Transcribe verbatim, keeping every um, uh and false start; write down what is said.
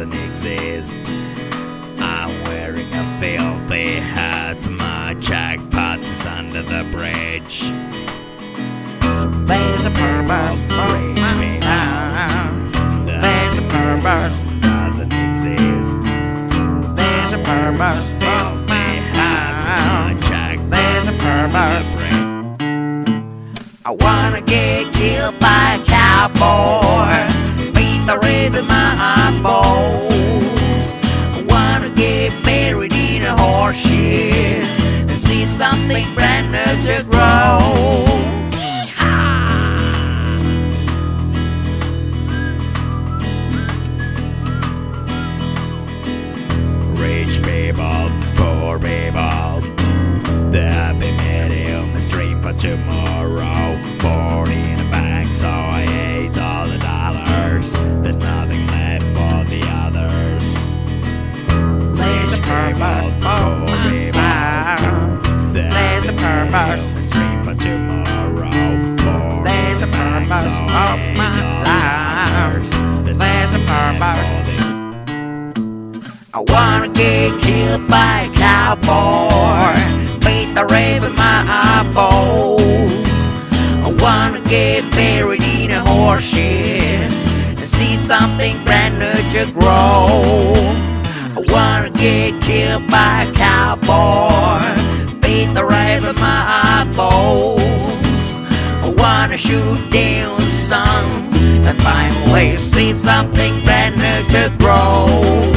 doesn't exist. I'm wearing a filthy hat, my jackpot is under the bridge. There's a purpose for my life. There's a purpose doesn't exist. There's a purpose for my life. There's a purpose. I wanna get killed by a cowboy, beat the rhythm of my eyeballs. I wanna get buried in a horse shit and see something brand new to grow. Rich people, poor people, the happy medium is dream for tomorrow. Born in a bank, so I ate all the dollars. There's nothing left for the others. There's a purpose for my life. There's a purpose. Is dream for tomorrow. Born There's a in bank, purpose so for I ate my all the life. dollars. There's a nothing left purpose. for the I wanna get killed by a cowboy, beat the rave in my eyeballs. I wanna get buried in a horse shit and see something brand new to grow. I wanna get killed by a cowboy, beat the rave in my eyeballs. I wanna shoot down the sun and finally see something brand new to grow.